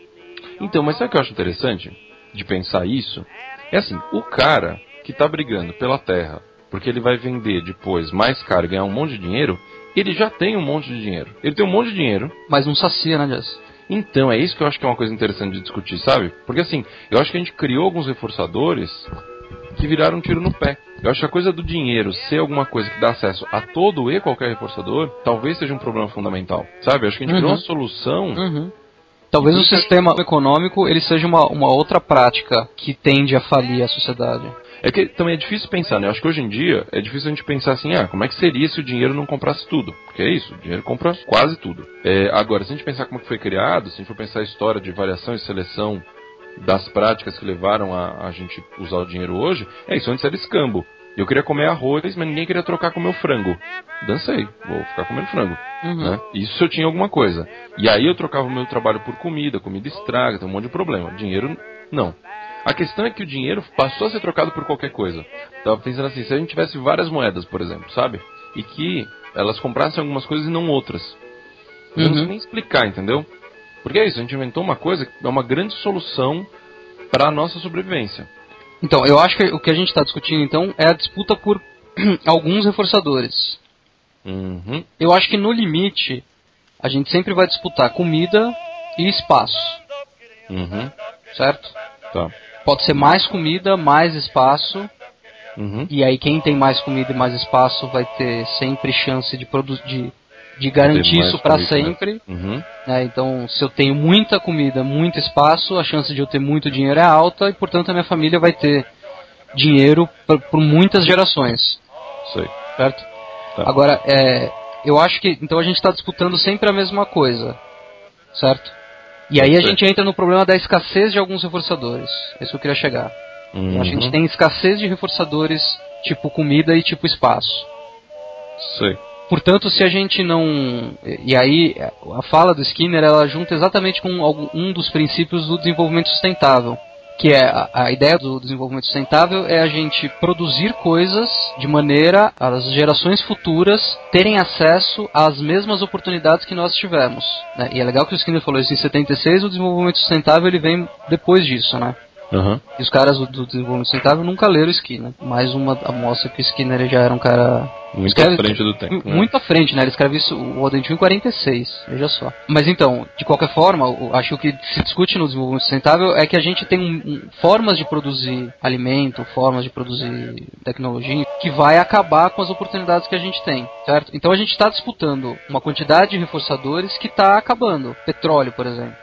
D: Então, mas sabe o que eu acho interessante de pensar isso? É assim, o cara que tá brigando pela terra, porque ele vai vender depois mais caro e ganhar um monte de dinheiro, ele já tem um monte de dinheiro. Ele tem um monte de dinheiro.
C: Mas não sacia, né, Jess?
D: Então, é isso que eu acho que é uma coisa interessante de discutir, sabe? Porque assim, eu acho que a gente criou alguns reforçadores que viraram um tiro no pé. Eu acho que a coisa do dinheiro ser alguma coisa que dá acesso a todo e qualquer reforçador, talvez seja um problema fundamental, sabe? Eu acho que a gente
C: Uhum.
D: criou uma solução...
C: Uhum. Talvez o sistema econômico ele seja uma, uma outra prática que tende a falir a sociedade.
D: É que também é difícil pensar, né? Eu acho que hoje em dia é difícil a gente pensar assim, ah, como é que seria se o dinheiro não comprasse tudo? Porque é isso, o dinheiro compra quase tudo. É, agora, se a gente pensar como que foi criado, se a gente for pensar a história de variação e seleção das práticas que levaram a, a gente usar o dinheiro hoje, é isso, antes era escambo. Eu queria comer arroz, mas ninguém queria trocar com o meu frango. Dancei, vou ficar comendo frango.
C: Uhum.
D: Né? Isso eu tinha alguma coisa. E aí eu trocava o meu trabalho por comida, comida estraga, tem um monte de problema. Dinheiro, não. A questão é que o dinheiro passou a ser trocado por qualquer coisa. Tava pensando assim, se a gente tivesse várias moedas, por exemplo, sabe? E que elas comprassem algumas coisas e não outras. Eu
C: Uhum.
D: não sei nem explicar, entendeu? Porque é isso, a gente inventou uma coisa que é uma grande solução para a nossa sobrevivência.
C: Então, eu acho que o que a gente está discutindo, então, é a disputa por alguns reforçadores.
D: Uhum.
C: Eu acho que, no limite, a gente sempre vai disputar comida e espaço,
D: Uhum.
C: certo?
D: Tá.
C: Pode ser mais comida, mais espaço,
D: Uhum.
C: e aí quem tem mais comida e mais espaço vai ter sempre chance de, produ- de, de garantir
D: mais
C: isso para
D: comida, né?
C: sempre.
D: Uhum.
C: Né? Então, se eu tenho muita comida, muito espaço, a chance de eu ter muito dinheiro é alta e, portanto, a minha família vai ter dinheiro por, por muitas gerações,
D: Sei.
C: certo?
D: Tá.
C: Agora, é, eu acho que então a gente está disputando sempre a mesma coisa, certo? E aí a
D: Pode ser.
C: gente entra no problema da escassez de alguns reforçadores. É isso que eu queria chegar.
D: Uhum.
C: Eu acho que a gente tem escassez de reforçadores tipo comida e tipo espaço.
D: Sei.
C: Portanto, se a gente não... E aí, a fala do Skinner, ela junta exatamente com algum, um dos princípios do desenvolvimento sustentável. Que é, a, a ideia do desenvolvimento sustentável é a gente produzir coisas de maneira as gerações futuras terem acesso às mesmas oportunidades que nós tivemos. Né? E é legal que o Skinner falou isso em setenta e seis, o desenvolvimento sustentável ele vem depois disso, né?
D: Uhum.
C: E os caras do, do desenvolvimento sustentável nunca leram o Skinner. Mais uma amostra que o Skinner já era um cara...
D: Muito
C: escreve,
D: à frente do tempo. né?
C: Muito à frente, né? Ele escreve isso, o Odentil em quarenta e seis, veja só. Mas então, de qualquer forma, o, acho que o que se discute no desenvolvimento sustentável é que a gente tem um, um, formas de produzir alimento, formas de produzir tecnologia, que vai acabar com as oportunidades que a gente tem, certo? Então a gente está disputando uma quantidade de reforçadores que está acabando. Petróleo, por exemplo.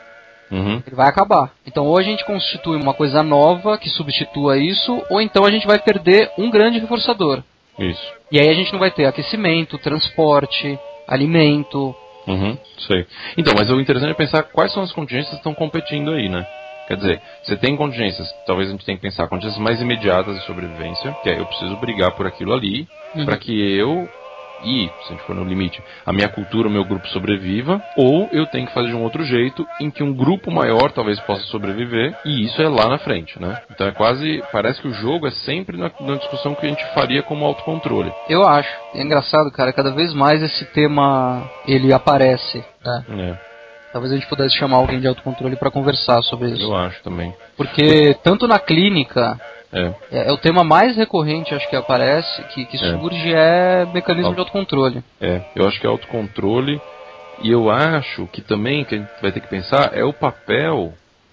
D: Uhum.
C: Ele vai acabar. Então ou a gente constitui uma coisa nova que substitua isso, ou então a gente vai perder um grande reforçador.
D: Isso.
C: E aí a gente não vai ter aquecimento, transporte, alimento.
D: Uhum, sei. Então, mas o interessante é pensar quais são as contingências que estão competindo aí, né? Quer dizer, você tem contingências, talvez a gente tenha que pensar contingências mais imediatas de sobrevivência, que é eu preciso brigar por aquilo ali,
C: Uhum.
D: para que eu, e se a gente for no limite, a minha cultura, o meu grupo sobreviva, ou eu tenho que fazer de um outro jeito, em que um grupo maior talvez possa sobreviver, e isso é lá na frente, né? Então é quase, parece que o jogo é sempre na, na discussão que a gente faria como autocontrole.
C: Eu acho. É engraçado, cara, cada vez mais esse tema, ele aparece, né?
D: É.
C: Talvez a gente pudesse chamar alguém de autocontrole para conversar sobre isso.
D: Eu acho também.
C: Porque tanto na clínica,
D: É.
C: é, é o tema mais recorrente, acho que aparece, que, que
D: É.
C: surge é mecanismo de autocontrole.
D: É, eu acho que é autocontrole, e eu acho que também que a gente vai ter que pensar é o papel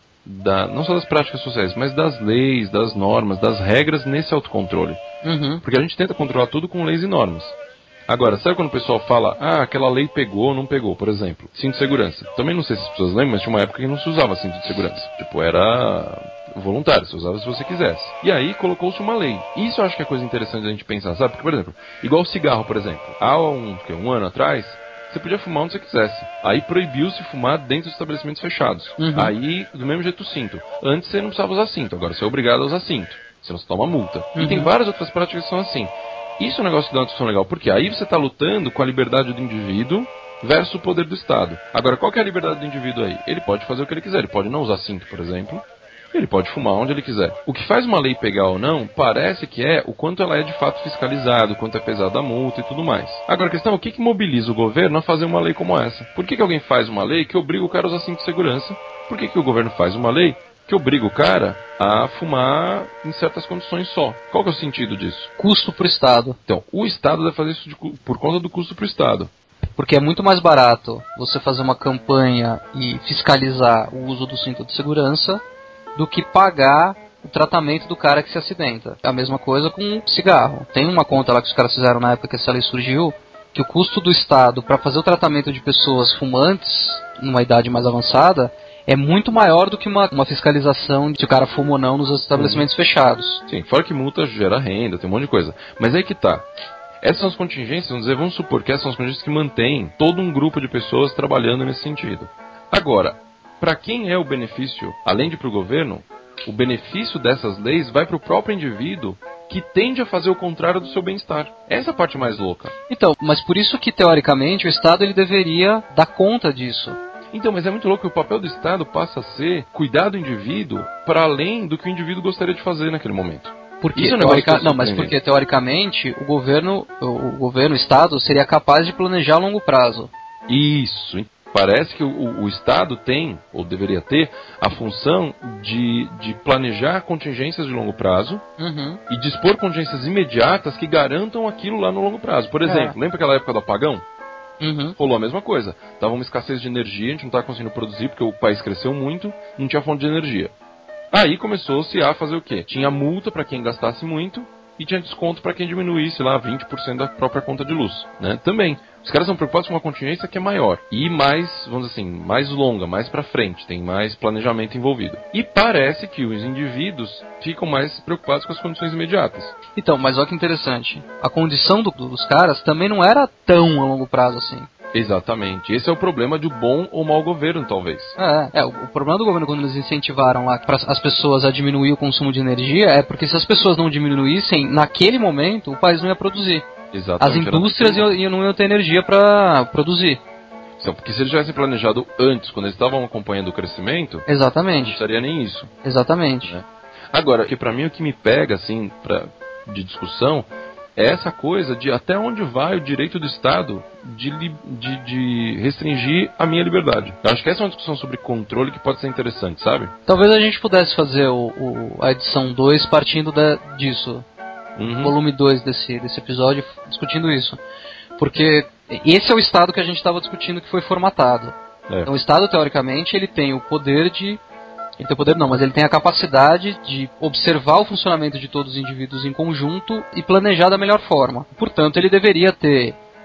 D: da, não só das práticas sociais, mas das leis, das normas, das regras nesse autocontrole.
C: Uhum.
D: Porque a gente tenta controlar tudo com leis e normas. Agora, sabe quando o pessoal fala, ah, aquela lei pegou ou não pegou, por exemplo, cinto de segurança. Também não sei se as pessoas lembram, mas tinha uma época que não se usava cinto de segurança. Tipo, era voluntário, você usava se você quisesse. E aí colocou-se uma lei. Isso eu acho que é coisa interessante a gente pensar, sabe? Porque, por exemplo, igual o cigarro, por exemplo. Há um, que, um ano atrás, você podia fumar onde você quisesse. Aí proibiu-se fumar dentro dos estabelecimentos fechados.
C: Uhum.
D: Aí, do mesmo jeito, o cinto. Antes você não precisava usar cinto, agora você é obrigado a usar cinto. Senão você toma multa.
C: Uhum.
D: E tem várias outras práticas que são assim. Isso é um negócio que dá uma discussão legal, porque aí você está lutando com a liberdade do indivíduo versus o poder do Estado. Agora, qual que é a liberdade do indivíduo aí? Ele pode fazer o que ele quiser, ele pode não usar cinto, por exemplo, ele pode fumar onde ele quiser. O que faz uma lei pegar ou não, parece que é o quanto ela é de fato fiscalizada, o quanto é pesada a multa e tudo mais. Agora, a questão é o que, que mobiliza o governo a fazer uma lei como essa? Por que, que alguém faz uma lei que obriga o cara a usar cinto de segurança? Por que, que o governo faz uma lei que obriga o cara a fumar em certas condições só? Qual que é o sentido disso?
C: Custo pro Estado.
D: Então, o Estado deve fazer isso de, por conta do custo para o Estado.
C: Porque é muito mais barato você fazer uma campanha e fiscalizar o uso do cinto de segurança do que pagar o tratamento do cara que se acidenta. É a mesma coisa com cigarro. Tem uma conta lá que os caras fizeram na época que essa lei surgiu, que o custo do Estado para fazer o tratamento de pessoas fumantes numa idade mais avançada é muito maior do que uma, uma fiscalização de se o cara fuma ou não nos estabelecimentos uhum. fechados.
D: Sim, fora que multa gera renda, tem um monte de coisa. Mas aí que tá. Essas são as contingências, vamos dizer, vamos supor que essas são as contingências que mantêm todo um grupo de pessoas trabalhando nesse sentido. Agora, para quem é o benefício, além de para o governo, o benefício dessas leis vai para o próprio indivíduo que tende a fazer o contrário do seu bem-estar. Essa é a parte mais louca.
C: Então, mas por isso que, teoricamente, o Estado ele deveria dar conta disso.
D: Então, mas é muito louco que o papel do Estado passa a ser cuidar do indivíduo para além do que o indivíduo gostaria de fazer naquele momento.
C: Porque,
D: isso é um
C: teorica... Não, mas porque, teoricamente, o governo, o governo, o Estado, seria capaz de planejar a longo prazo.
D: Isso. Parece que o, o Estado tem, ou deveria ter, a função de, de planejar contingências de longo prazo
C: uhum.
D: e dispor contingências imediatas que garantam aquilo lá no longo prazo. Por exemplo, é. lembra aquela época do apagão?
C: Uhum.
D: Rolou a mesma coisa. Tava uma escassez de energia, a gente não estava conseguindo produzir porque o país cresceu muito, não tinha fonte de energia. Aí começou-se a fazer o quê? Tinha multa para quem gastasse muito e tinha desconto para quem diminuísse lá vinte por cento da própria conta de luz, né? Também. Os caras são preocupados com uma contingência que é maior e mais, vamos dizer assim, mais longa, mais para frente, tem mais planejamento envolvido. E parece que os indivíduos ficam mais preocupados com as condições imediatas.
C: Então, mas olha que interessante. A condição do, dos caras também não era tão a longo prazo assim.
D: Exatamente. Esse é o problema de bom ou mau governo, talvez.
C: É, é o, o problema do governo quando eles incentivaram lá para as pessoas a diminuir o consumo de energia é porque se as pessoas não diminuíssem, naquele momento o país não ia produzir.
D: Exatamente.
C: As indústrias iam, iam, não iam ter energia para produzir.
D: Então, porque se eles tivessem planejado antes, quando eles estavam acompanhando o crescimento,
C: exatamente,
D: não precisaria nem isso.
C: Exatamente.
D: Né? Agora, que para mim o que me pega assim pra, de discussão é essa coisa de até onde vai o direito do Estado de, de, de restringir a minha liberdade. Eu acho que essa é uma discussão sobre controle que pode ser interessante, sabe?
C: Talvez a gente pudesse fazer o, o, a edição dois partindo da, disso. Uhum. Volume dois desse, desse episódio discutindo isso. Porque esse é o Estado que a gente estava discutindo que foi formatado. É. Então o Estado, teoricamente, ele tem o poder de... Ele tem o poder não, mas ele tem a capacidade de observar o funcionamento de todos os indivíduos em conjunto e planejar da melhor forma. Portanto, ele deveria ter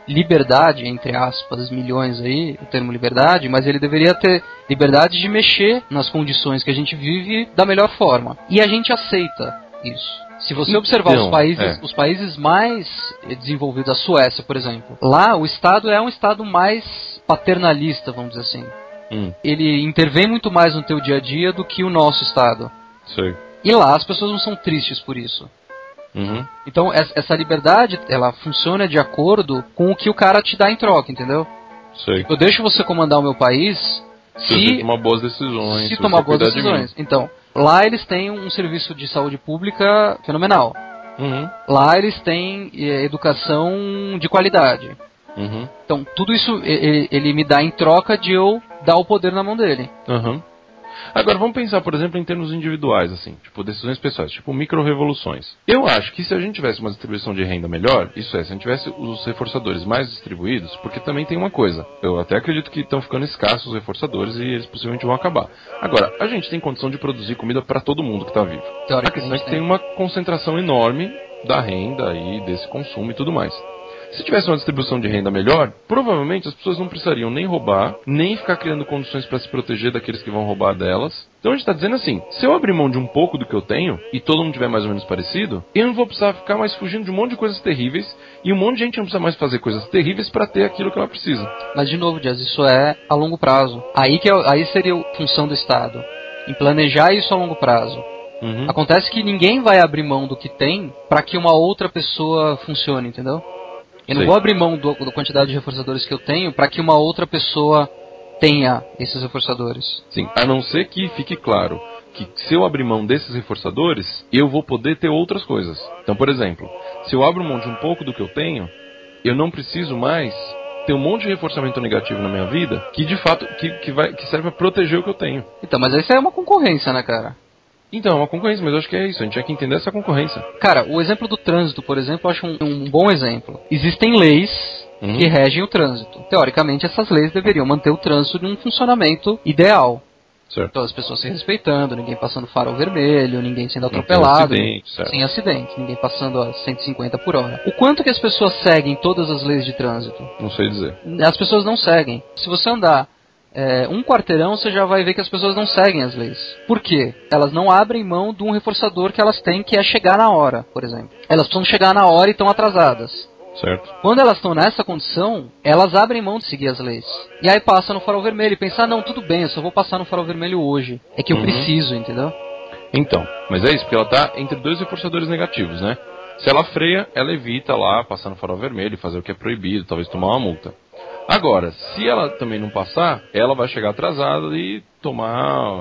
C: liberdade, entre aspas, milhões aí, o termo liberdade, mas ele deveria ter liberdade de mexer nas condições que a gente vive da melhor forma. E a gente aceita isso. Se você observar
D: então,
C: os países,
D: é.
C: os países mais desenvolvidos, a Suécia, por exemplo, lá o Estado é um Estado mais paternalista, vamos dizer assim.
D: Hum.
C: Ele intervém muito mais no teu dia a dia do que o nosso Estado.
D: Sei.
C: E lá as pessoas não são tristes por isso.
D: Uhum.
C: Então essa liberdade, ela funciona de acordo com o que o cara te dá em troca, entendeu?
D: Sei.
C: Eu deixo você comandar o meu país
D: se,
C: se
D: você tomar boas decisões.
C: se
D: se
C: tomar
D: você
C: boas
D: cuidar de
C: decisões.
D: mim.
C: Então, lá eles têm um serviço de saúde pública fenomenal.
D: Uhum.
C: Lá eles têm eh, educação de qualidade.
D: Uhum.
C: Então, tudo isso ele, ele me dá em troca de eu dar o poder na mão dele.
D: Uhum. Agora, vamos pensar, por exemplo, em termos individuais, assim, tipo decisões pessoais, tipo micro-revoluções. Eu acho que se a gente tivesse uma distribuição de renda melhor, isso é, se a gente tivesse os reforçadores mais distribuídos, porque também tem uma coisa, eu até acredito que estão ficando escassos os reforçadores e eles possivelmente vão acabar. Agora, a gente tem condição de produzir comida para todo mundo que está vivo. A questão é que tem uma concentração enorme da renda e desse consumo e tudo mais. Se tivesse uma distribuição de renda melhor, provavelmente as pessoas não precisariam nem roubar, nem ficar criando condições para se proteger daqueles que vão roubar delas. Então a gente está dizendo assim, se eu abrir mão de um pouco do que eu tenho, e todo mundo tiver mais ou menos parecido, eu não vou precisar ficar mais fugindo de um monte de coisas terríveis, e um monte de gente não precisa mais fazer coisas terríveis para ter aquilo que ela precisa.
C: Mas de novo, Dias, isso é a longo prazo. Aí, que é, aí seria a função do Estado, em planejar isso a longo prazo.
D: Uhum.
C: Acontece que ninguém vai abrir mão do que tem para que uma outra pessoa funcione, entendeu? Eu não
D: Sei.
C: vou abrir mão do, da quantidade de reforçadores que eu tenho para que uma outra pessoa tenha esses reforçadores.
D: Sim, a não ser que fique claro que se eu abrir mão desses reforçadores, eu vou poder ter outras coisas. Então, por exemplo, se eu abro mão de um pouco do que eu tenho, eu não preciso mais ter um monte de reforçamento negativo na minha vida que, de fato, que, que, vai, que serve para proteger o que eu tenho.
C: Então, mas isso é uma concorrência, né, cara?
D: Então, é uma concorrência, mas eu acho que é isso, a gente tinha que entender essa concorrência.
C: Cara, o exemplo do trânsito, por exemplo, eu acho um, um bom exemplo. Existem leis uhum. que regem o trânsito. Teoricamente, essas leis deveriam manter o trânsito em um funcionamento ideal.
D: Certo.
C: Então, as pessoas se respeitando, ninguém passando farol vermelho, ninguém sendo atropelado,
D: acidente,
C: sem acidente, ninguém passando a cento e cinquenta por hora. O quanto que as pessoas seguem todas as leis de trânsito?
D: Não sei dizer.
C: As pessoas não seguem. Se você andar É, um quarteirão, você já vai ver que as pessoas não seguem as leis. Por quê? Elas não abrem mão de um reforçador que elas têm, que é chegar na hora, por exemplo. Elas precisam chegar na hora e estão atrasadas.
D: Certo.
C: Quando elas estão nessa condição, elas abrem mão de seguir as leis. E aí passa no farol vermelho e pensa, ah, não, tudo bem, eu só vou passar no farol vermelho hoje. É que eu uhum. preciso, entendeu?
D: Então, mas é isso, porque ela está entre dois reforçadores negativos, né? Se ela freia, ela evita lá passar no farol vermelho, fazer o que é proibido, talvez tomar uma multa. Agora, se ela também não passar, ela vai chegar atrasada e tomar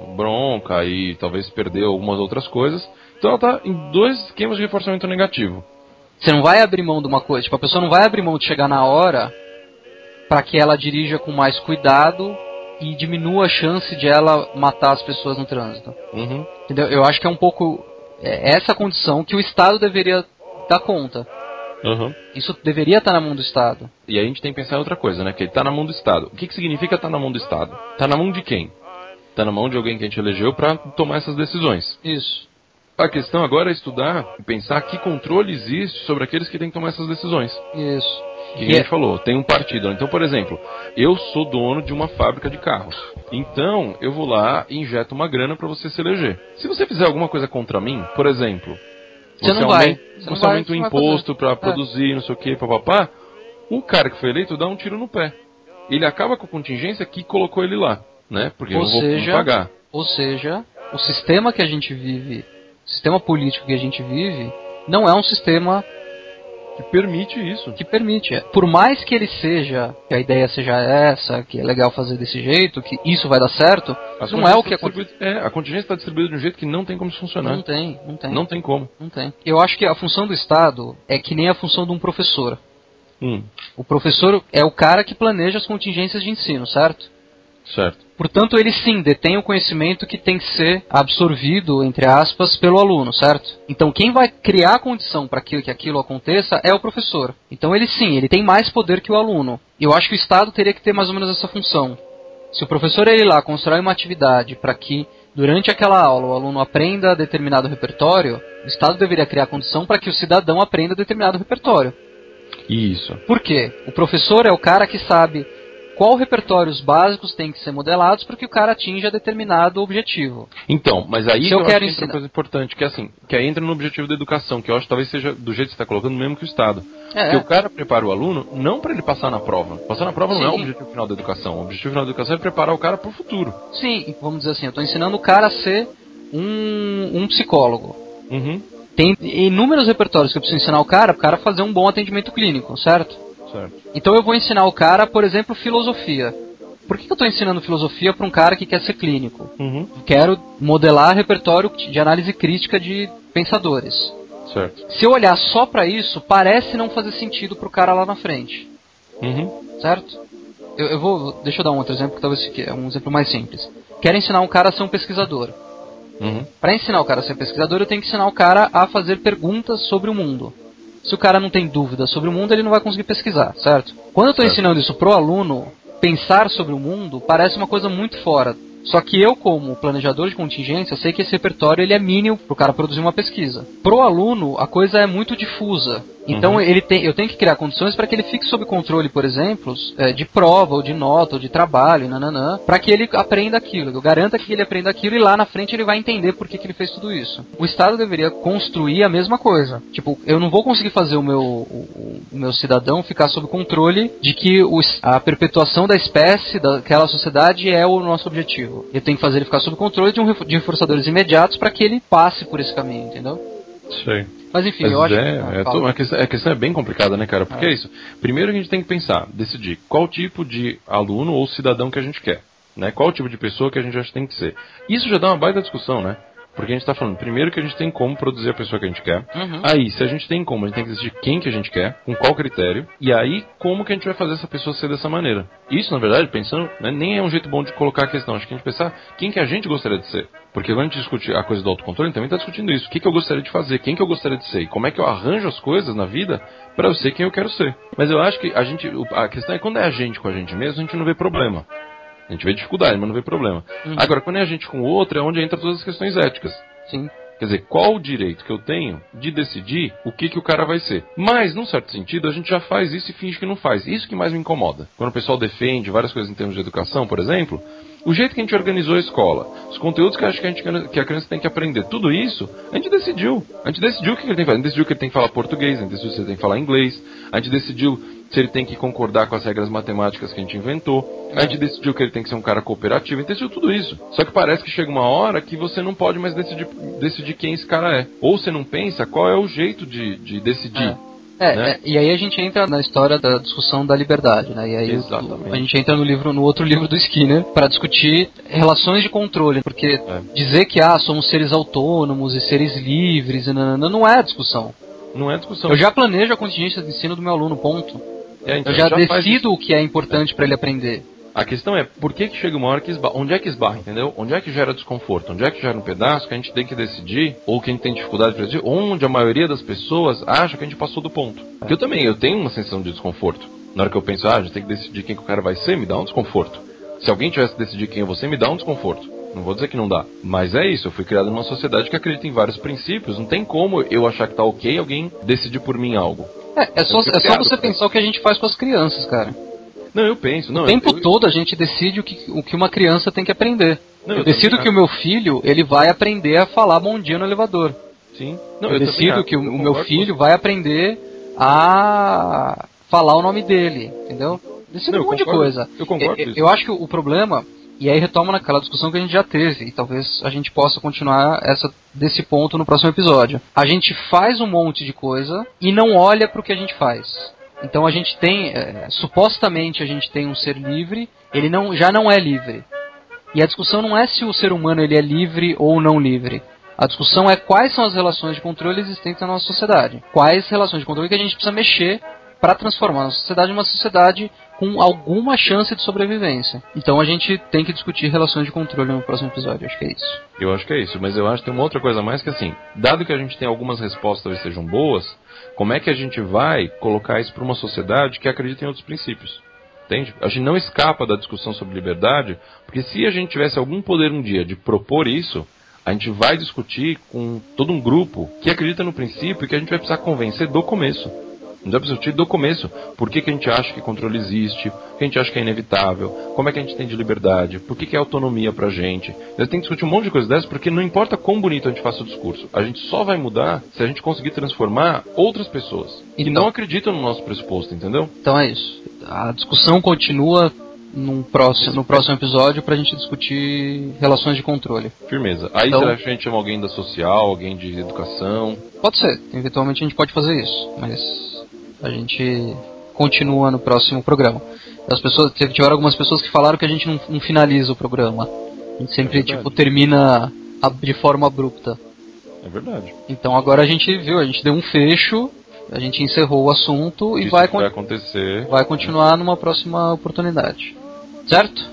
D: bronca e talvez perder algumas outras coisas. Então ela está em dois esquemas de reforçamento negativo.
C: Você não vai abrir mão de uma coisa, tipo, a pessoa não vai abrir mão de chegar na hora para que ela dirija com mais cuidado e diminua a chance de ela matar as pessoas no trânsito.
D: Uhum.
C: Entendeu? Eu acho que é um pouco é, essa condição que o Estado deveria dar conta.
D: Uhum.
C: Isso deveria estar na mão do Estado.
D: E aí a gente tem que pensar em outra coisa, né? Que ele está na mão do Estado. O que, que significa estar na mão do Estado? Está na mão de quem? Está na mão de alguém que a gente elegeu para tomar essas decisões.
C: Isso.
D: A questão agora é estudar e pensar que controle existe sobre aqueles que têm que tomar essas decisões.
C: Isso.
D: Que a gente é... falou, tem um partido. Então, por exemplo, eu sou dono de uma fábrica de carros. Então, eu vou lá e injeto uma grana para você se eleger. Se você fizer alguma coisa contra mim, por exemplo...
C: Você, você não vai.
D: Você, você aumenta o imposto para produzir, não sei o que, papapá. O cara que foi eleito dá um tiro no pé. Ele acaba com a contingência que colocou ele lá, né? Porque
C: ou
D: eu vou
C: seja,
D: pagar.
C: Ou seja, o sistema que a gente vive, o sistema político que a gente vive, não é um sistema
D: que permite isso.
C: Que permite. Por mais que ele seja, que a ideia seja essa, que é legal fazer desse jeito, que isso vai dar certo, As não é o que acontece.
D: É, a contingência está distribuída de um jeito que não tem como funcionar.
C: Não tem, não tem.
D: Não tem como.
C: Não tem. Eu acho que a função do Estado é que nem a função de um professor.
D: Hum.
C: O professor é o cara que planeja as contingências de ensino, certo?
D: Certo.
C: Portanto, ele sim detém o conhecimento que tem que ser absorvido, entre aspas, pelo aluno, certo? Então, quem vai criar a condição para que, que aquilo aconteça é o professor. Então, ele sim, ele tem mais poder que o aluno. E eu acho que o Estado teria que ter mais ou menos essa função. Se o professor, ele lá, constrói uma atividade para que, durante aquela aula, o aluno aprenda determinado repertório, o Estado deveria criar a condição para que o cidadão aprenda determinado repertório.
D: Isso.
C: Por quê? O professor é o cara que sabe qual repertórios básicos tem que ser modelados para que o cara atinja determinado objetivo.
D: Então, mas aí
C: Se eu
D: eu
C: quero
D: acho que entra
C: ensinar-
D: uma coisa importante, que é assim, que aí entra no objetivo da educação, que eu acho que talvez seja do jeito que você está colocando, mesmo que o Estado.
C: É,
D: Porque
C: é.
D: o cara prepara o aluno não para ele passar na prova. Passar na prova não é o
C: Sim.
D: objetivo final da educação. O objetivo final da educação é preparar o cara para o futuro.
C: Sim, vamos dizer assim, eu estou ensinando o cara a ser um, um psicólogo.
D: Uhum.
C: Tem inúmeros repertórios que eu preciso ensinar o cara para o cara fazer um bom atendimento clínico, certo?
D: Certo.
C: Então eu vou ensinar o cara, por exemplo, filosofia. Por que eu estou ensinando filosofia para um cara que quer ser clínico?
D: Uhum.
C: Quero modelar repertório de análise crítica de pensadores.
D: Certo.
C: Se eu olhar só para isso, parece não fazer sentido para o cara lá na frente,
D: Uhum.
C: certo? Eu, eu vou, deixa eu dar um outro exemplo que talvez fique- é um exemplo mais simples. Quero ensinar um cara a ser um pesquisador.
D: Uhum.
C: Para ensinar o cara a ser pesquisador, eu tenho que ensinar o cara a fazer perguntas sobre o mundo. Se o cara não tem dúvida sobre o mundo, ele não vai conseguir pesquisar, certo? Quando eu estou
D: Certo.
C: ensinando isso pro aluno, pensar sobre o mundo parece uma coisa muito fora. Só que eu, como planejador de contingência, sei que esse repertório ele é mínimo pro cara produzir uma pesquisa. Pro aluno, a coisa é muito difusa. Então
D: Uhum.
C: ele tem, eu tenho que criar condições para que ele fique sob controle, por exemplo, é, de prova, ou de nota, ou de trabalho, nananã, para que ele aprenda aquilo. Eu garanto que ele aprenda aquilo e lá na frente ele vai entender por que, que ele fez tudo isso. O Estado deveria construir a mesma coisa. Tipo, eu não vou conseguir fazer o meu, o, o meu cidadão ficar sob controle de que o, a perpetuação da espécie, daquela sociedade, é o nosso objetivo. Eu tenho que fazer ele ficar sob controle de, um, de reforçadores imediatos para que ele passe por esse caminho, entendeu?
D: Sei.
C: Mas enfim,
D: Mas
C: eu acho
D: é,
C: que...
D: é,
C: Ah, fala.
D: to- a, questão, a questão é bem complicada, né, cara? Porque é.
C: É.
D: isso. Primeiro a gente tem que pensar, decidir qual tipo de aluno ou cidadão que a gente quer, né? Qual tipo de pessoa que a gente acha que tem que ser. Isso já dá uma baita discussão, né? Porque a gente está falando, primeiro que a gente tem como produzir a pessoa que a gente quer.
C: Uhum.
D: Aí, se a gente tem como, a gente tem que decidir quem que a gente quer, com qual critério. E aí, como que a gente vai fazer essa pessoa ser dessa maneira. Isso, na verdade, pensando, né, nem é um jeito bom de colocar a questão. Acho que a gente pensar quem que a gente gostaria de ser. Porque quando a gente discute a coisa do autocontrole, a gente também está discutindo isso. O que, que eu gostaria de fazer, quem que eu gostaria de ser. E como é que eu arranjo as coisas na vida para eu ser quem eu quero ser. Mas eu acho que a gente, a questão é quando é a gente com a gente mesmo, a gente não vê problema. A gente vê dificuldade, mas não vê problema.
C: Uhum.
D: Agora, quando é a gente com o outro, é onde entra todas as questões éticas.
C: Sim.
D: Quer dizer, qual o direito que eu tenho de decidir o que, que o cara vai ser? Mas, num certo sentido, a gente já faz isso e finge que não faz. Isso que mais me incomoda. Quando o pessoal defende várias coisas em termos de educação, por exemplo, o jeito que a gente organizou a escola, os conteúdos que, acho que, a gente, que a criança tem que aprender, tudo isso, a gente decidiu. A gente decidiu o que ele tem que fazer. A gente decidiu que ele tem que falar português, a gente decidiu se ele tem que falar inglês, a gente decidiu se ele tem que concordar com as regras matemáticas que a gente inventou, a gente decidiu que ele tem que ser um cara cooperativo, a gente decidiu tudo isso. Só que parece que chega uma hora que você não pode mais decidir, decidir quem esse cara é. Ou você não pensa qual é o jeito de, de decidir.
C: É,
D: né?
C: é, e aí a gente entra na história da discussão da liberdade, né? E aí
D: Exatamente.
C: o, a gente entra no livro, no outro livro do Skinner para discutir relações de controle, porque
D: É.
C: dizer que ah, somos seres autônomos e seres livres, e nanana, não é a discussão.
D: Não é discussão.
C: Eu já planejo a contingência de ensino do meu aluno, ponto.
D: É, então,
C: Eu já,
D: faz
C: decido o que é importante para ele aprender.
D: A questão é, por que, que chega uma hora que esbarra? Onde é que esbarra, entendeu? Onde é que gera desconforto? Onde é que gera um pedaço que a gente tem que decidir, ou que a gente tem dificuldade de decidir, onde a maioria das pessoas acha que a gente passou do ponto. Porque eu também, eu tenho uma sensação de desconforto. Na hora que eu penso, ah, a gente tem que decidir quem que o cara vai ser, me dá um desconforto. Se alguém tivesse que decidir quem eu vou ser, me dá um desconforto. Não vou dizer que não dá. Mas é isso, eu fui criado numa sociedade que acredita em vários princípios. Não tem como eu achar que tá ok alguém decidir por mim algo.
C: É, é só, é só você pensar o que a gente faz com as crianças, cara.
D: Não, eu penso. Não,
C: O tempo
D: eu, eu...
C: todo a gente decide o que, o que uma criança tem que aprender.
D: Não,
C: eu,
D: eu
C: decido
D: também
C: que o meu filho ele vai aprender a falar bom dia no elevador.
D: Sim. Não,
C: eu,
D: eu
C: decido
D: também,
C: que o,
D: eu
C: o meu
D: concordo
C: filho
D: com
C: vai aprender a falar o nome dele, entendeu? Decido
D: Não,
C: um
D: eu
C: monte de
D: concordo.
C: coisa.
D: Eu concordo
C: eu,
D: com isso.
C: eu acho que o problema, e aí retoma naquela discussão que a gente já teve, e talvez a gente possa continuar essa, desse ponto no próximo episódio. A gente faz um monte de coisa e não olha para o que a gente faz. Então a gente tem, é, supostamente a gente tem um ser livre, ele não, já não é livre. E a discussão não é se o ser humano ele é livre ou não livre. A discussão é quais são as relações de controle existentes na nossa sociedade. Quais relações de controle que a gente precisa mexer para transformar a nossa sociedade em uma sociedade com alguma chance de sobrevivência. Então a gente tem que discutir relações de controle no próximo episódio, acho que é isso.
D: Eu acho que é isso, mas eu acho que tem uma outra coisa a mais que assim, dado que a gente tem algumas respostas que talvez sejam boas, como é que a gente vai colocar isso para uma sociedade que acredita em outros princípios? Entende? A gente não escapa da discussão sobre liberdade, porque se a gente tivesse algum poder um dia de propor isso, a gente vai discutir com todo um grupo que acredita no princípio e que a gente vai precisar convencer do começo. A gente vai precisar discutir do começo. Por que, que a gente acha que controle existe? Por que a gente acha que é inevitável? Como é que a gente tem de liberdade? Por que, que é autonomia pra gente? A gente tem que discutir um monte de coisas dessas, porque não importa quão bonito a gente faça o discurso. A gente só vai mudar se a gente conseguir transformar outras pessoas que
C: Então.
D: não acreditam no nosso pressuposto, entendeu?
C: Então é isso. A discussão continua num próximo, no próximo episódio pra gente discutir relações de controle.
D: Firmeza. Aí
C: Então-
D: será que a gente chama alguém da social, alguém de educação?
C: Pode ser, eventualmente a gente pode fazer isso, mas a gente continua no próximo programa. As pessoas, tiveram algumas pessoas que falaram que a gente não, não finaliza o programa. A gente sempre
D: É verdade.
C: tipo termina a- de forma abrupta.
D: É verdade.
C: Então agora a gente viu, a gente deu um fecho, a gente encerrou o assunto e
D: Isso
C: vai,
D: que
C: con-
D: vai acontecer.
C: vai continuar numa próxima oportunidade. Certo?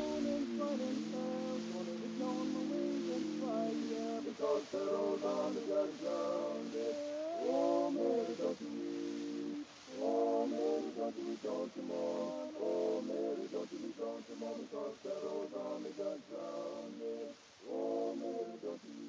A: Oh, Mary, don't you